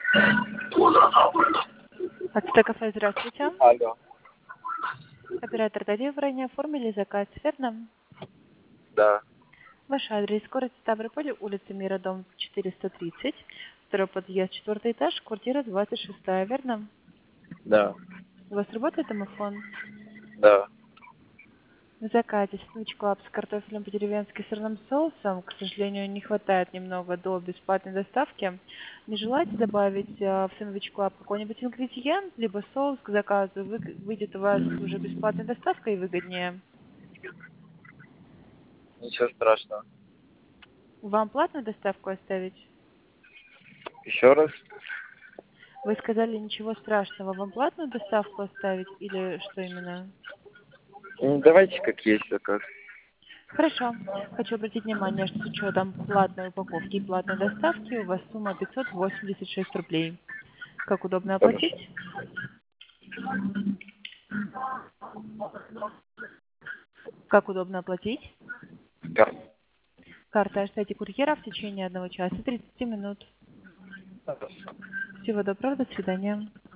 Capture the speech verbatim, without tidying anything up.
Ацтек кафе, здравствуйте. Алло. Оператор Дарья, вы ранее оформили заказ, верно? Да. Ваш адрес: город Ставрополь, улица Мира, дом четыреста тридцать, второй подъезд, четвертый этаж, квартира двадцать шесть, верно? Да. У вас работает домофон? Да. В заказе сэндвич клаб с картофелем по-деревенски сырным соусом, к сожалению, не хватает немного до бесплатной доставки. Не желаете добавить э, в сэндвич клаб какой-нибудь ингредиент, либо соус к заказу? Вы- Выйдет у вас уже бесплатная доставка и выгоднее. Ничего страшного. Вам платную доставку оставить? Еще раз? Вы сказали, ничего страшного. Вам платную доставку оставить или что именно? Ну, давайте как есть заказ. Хорошо. Хочу обратить внимание, что с учетом платной упаковки и платной доставки у вас сумма пятьсот восемьдесят шесть рублей. Как удобно Хорошо. оплатить? Как удобно оплатить? Да. Карта ожидайте курьера в течение одного часа тридцати минут. Всего доброго, до свидания.